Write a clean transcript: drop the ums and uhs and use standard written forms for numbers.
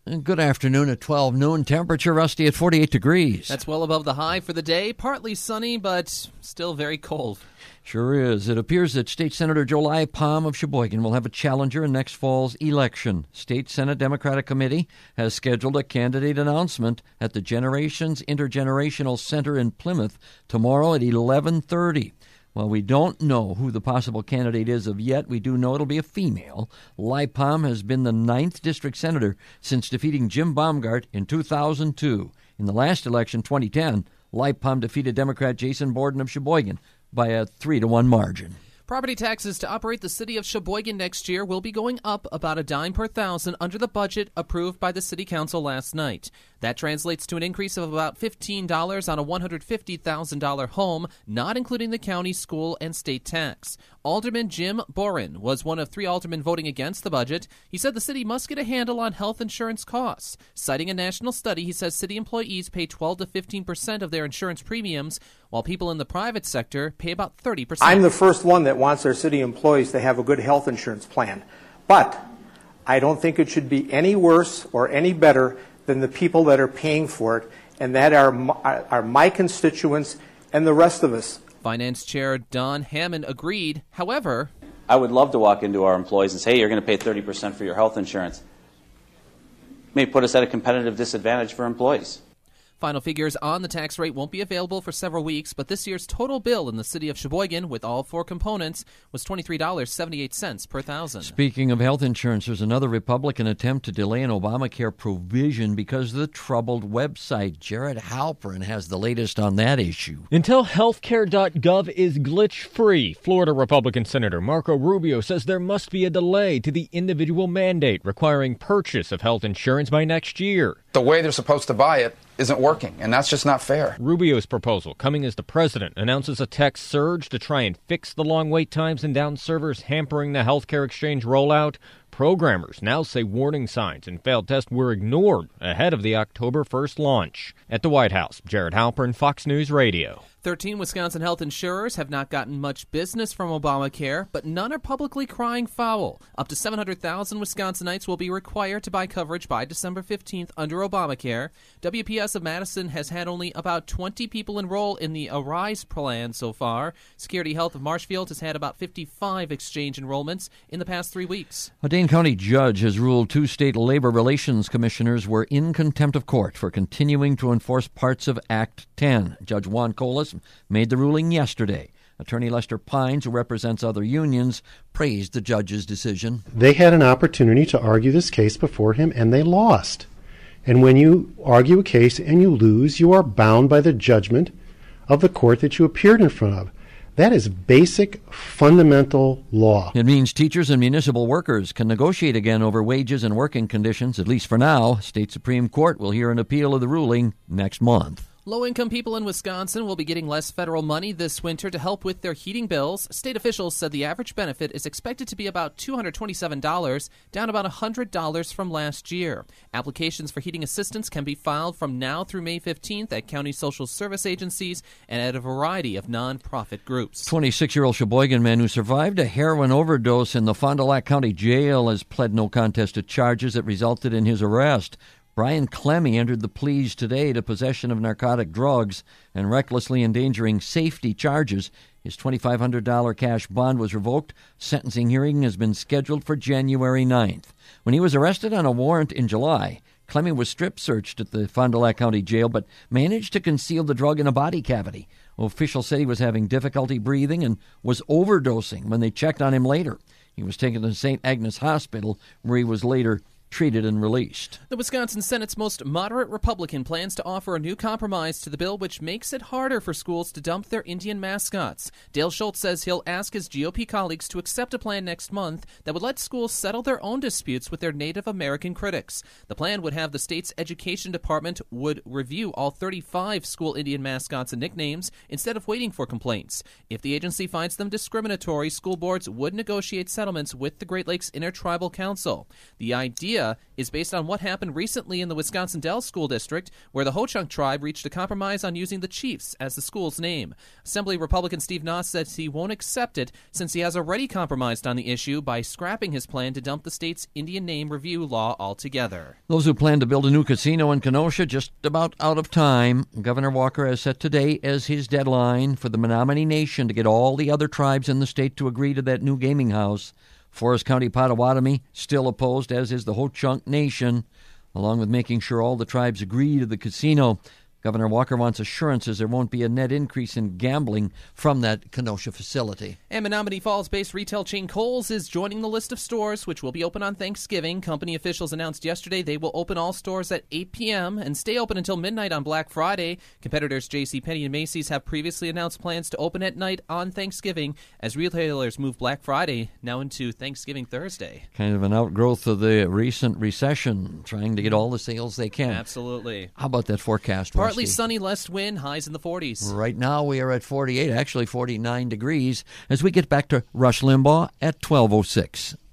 Good afternoon at 12 noon. Temperature, Rusty, at 48 degrees. That's well above the high for the day. Partly sunny, but still very cold. Sure is. It appears that State Senator Joe Liepom of Sheboygan will have a challenger in next fall's election. State Senate Democratic Committee has scheduled a candidate announcement at the Generations Intergenerational Center in Plymouth tomorrow at 11:30. While we don't know who the possible candidate is of yet, we do know it'll be a female. Liepom has been the 9th district senator since defeating Jim Baumgart in 2002. In the last election, 2010, Liepom defeated Democrat Jason Borden of Sheboygan by a 3-1 margin. Property taxes to operate the city of Sheboygan next year will be going up about a dime per thousand under the budget approved by the city council last night. That translates to an increase of about $15 on a $150,000 home, not including the county, school, and state tax. Alderman Jim Boren was one of 3 aldermen voting against the budget. He said the city must get a handle on health insurance costs. Citing a national study, he says city employees pay 12 to 15% of their insurance premiums, while people in the private sector pay about 30%. I'm the first one that wants our city employees to have a good health insurance plan. But I don't think it should be any worse or any better than the people that are paying for it, and that are my constituents and the rest of us. Finance Chair Don Hammond agreed. However, I would love to walk into our employees and say, hey, you're going to pay 30% for your health insurance. May put us at a competitive disadvantage for employees. Final figures on the tax rate won't be available for several weeks, but this year's total bill in the city of Sheboygan, with all 4 components, was $23.78 per thousand. Speaking of health insurance, there's another Republican attempt to delay an Obamacare provision because of the troubled website. Jared Halpern has the latest on that issue. Until healthcare.gov is glitch-free, Florida Republican Senator Marco Rubio says there must be a delay to the individual mandate requiring purchase of health insurance by next year. The way they're supposed to buy it isn't working, and that's just not fair. Rubio's proposal, coming as the president announces a tech surge to try and fix the long wait times and down servers hampering the healthcare exchange rollout. Programmers now say warning signs and failed tests were ignored ahead of the October 1st launch. At the White House, Jared Halpern, Fox News Radio. 13 Wisconsin health insurers have not gotten much business from Obamacare, but none are publicly crying foul. Up to 700,000 Wisconsinites will be required to buy coverage by December 15th under Obamacare. WPS of Madison has had only about 20 people enroll in the Arise plan so far. Security Health of Marshfield has had about 55 exchange enrollments in the past 3 weeks. A Dane County judge has ruled 2 state labor relations commissioners were in contempt of court for continuing to enforce parts of Act 10. Judge Juan Colas made the ruling yesterday. Attorney Lester Pines, who represents other unions, praised the judge's decision. They had an opportunity to argue this case before him, and they lost. And when you argue a case and you lose, you are bound by the judgment of the court that you appeared in front of. That is basic, fundamental law. It means teachers and municipal workers can negotiate again over wages and working conditions, at least for now. State Supreme Court will hear an appeal of the ruling next month. Low-income people in Wisconsin will be getting less federal money this winter to help with their heating bills. State officials said the average benefit is expected to be about $227, down about $100 from last year. Applications for heating assistance can be filed from now through May 15th at county social service agencies and at a variety of nonprofit groups. 26-year-old Sheboygan man who survived a heroin overdose in the Fond du Lac County Jail has pled no contest to charges that resulted in his arrest. Brian Clemmy entered the pleas today to possession of narcotic drugs and recklessly endangering safety charges. His $2,500 cash bond was revoked. Sentencing hearing has been scheduled for January 9th. When he was arrested on a warrant in July, Clemmy was strip-searched at the Fond du Lac County Jail but managed to conceal the drug in a body cavity. Officials said he was having difficulty breathing and was overdosing when they checked on him later. He was taken to St. Agnes Hospital, where he was later treated and released. The Wisconsin Senate's most moderate Republican plans to offer a new compromise to the bill which makes it harder for schools to dump their Indian mascots. Dale Schultz says he'll ask his GOP colleagues to accept a plan next month that would let schools settle their own disputes with their Native American critics. The plan would have the state's education department would review all 35 school Indian mascots and nicknames instead of waiting for complaints. If the agency finds them discriminatory, school boards would negotiate settlements with the Great Lakes Intertribal Council. The idea idea is based on what happened recently in the Wisconsin Dells School District, where the Ho-Chunk tribe reached a compromise on using the Chiefs as the school's name. Assembly Republican Steve Noss says he won't accept it since he has already compromised on the issue by scrapping his plan to dump the state's Indian name review law altogether. Those who plan to build a new casino in Kenosha just about out of time. Governor Walker has set today as his deadline for the Menominee Nation to get all the other tribes in the state to agree to that new gaming house. Forest County Potawatomi still opposed, as is the Ho-Chunk Nation, along with making sure all the tribes agree to the casino. Governor Walker wants assurances there won't be a net increase in gambling from that Kenosha facility. And Menominee Falls-based retail chain Kohl's is joining the list of stores which will be open on Thanksgiving. Company officials announced yesterday they will open all stores at 8 p.m. and stay open until midnight on Black Friday. Competitors JCPenney and Macy's have previously announced plans to open at night on Thanksgiving as retailers move Black Friday now into Thanksgiving Thursday. Kind of an outgrowth of the recent recession, trying to get all the sales they can. Absolutely. How about that forecast? Partly sunny, less wind, highs in the 40s. Right now we are at 48, actually 49 degrees, as we get back to Rush Limbaugh at 12:06.